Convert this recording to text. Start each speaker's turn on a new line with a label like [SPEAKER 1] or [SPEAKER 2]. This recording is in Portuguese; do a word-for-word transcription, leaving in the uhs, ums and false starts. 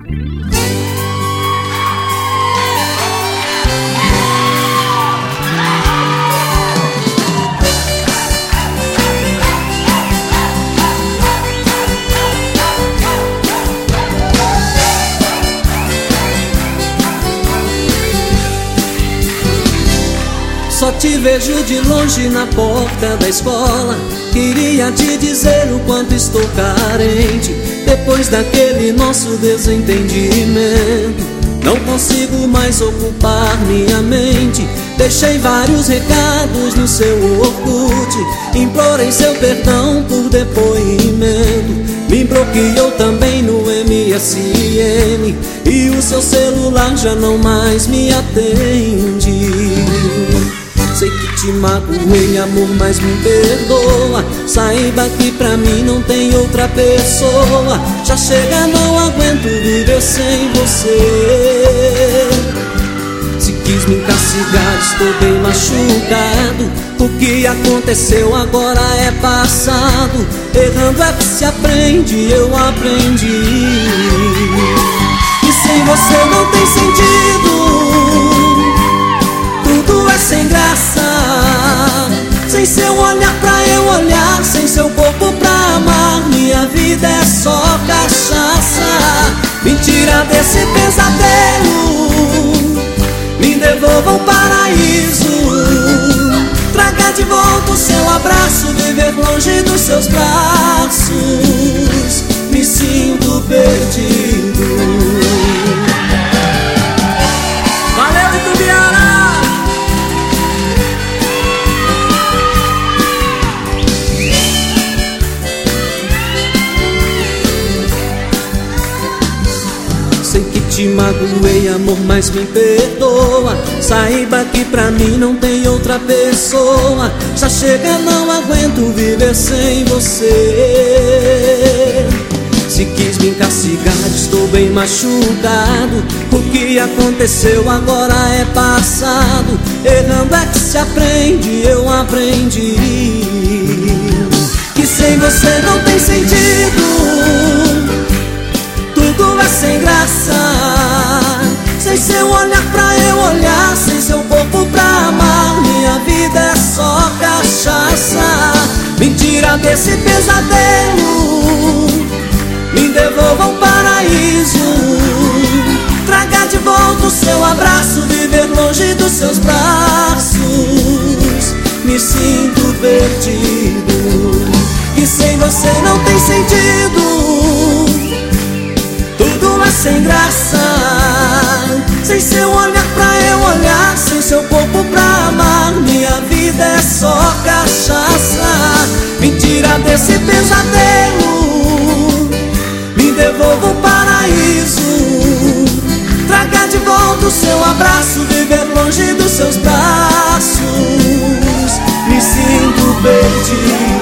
[SPEAKER 1] Só te vejo de longe na porta da escola. Queria te dizer o quanto estou carente. Depois daquele nosso desentendimento, não consigo mais ocupar minha mente. Deixei vários recados no seu Orkut, implorei seu perdão por depoimento. Me bloqueou também no M S N, e o seu celular já não mais me atende. Sei que te magoei, amor, mas me perdoa. Saiba que pra mim não tem outra pessoa. Já chega, não aguento viver sem você. Se quis me castigar, estou bem machucado. O que aconteceu agora é passado. Errando é que se aprende, eu aprendi. E sem você não tem sentido, tudo é sem graça. Sem seu olhar pra eu olhar, sem seu corpo pra amar, minha vida é só cachaça. Me tira desse pesadelo, me devolva o paraíso. Traga de volta o seu abraço, viver longe dos seus braços. Me sinto perdido. Valeu, Itubiara! Sei que te magoei, amor, mas me perdoa. Saiba que pra mim não tem outra pessoa. Já chega, não aguento viver sem você. Se quis me castigar, estou bem machucado. O que aconteceu agora é passado. Errando é que se aprende, eu aprendi. Que sem você não tem sentido, tudo é sem graça. Sem seu olhar pra eu olhar, sem seu corpo pra amar, minha vida é só cachaça. Me tira desse pesadelo, me devolva um paraíso. Traga de volta o seu abraço, viver longe dos seus braços. Me sinto perdido. E sem você não tem sentido, tudo é sem graça. Sem seu olhar pra eu olhar, sem seu corpo pra amar, minha vida é só cachaça. Me tira desse pesadelo, me devolva o paraíso. Traga de volta o seu abraço, viver longe dos seus braços. Me sinto perdido.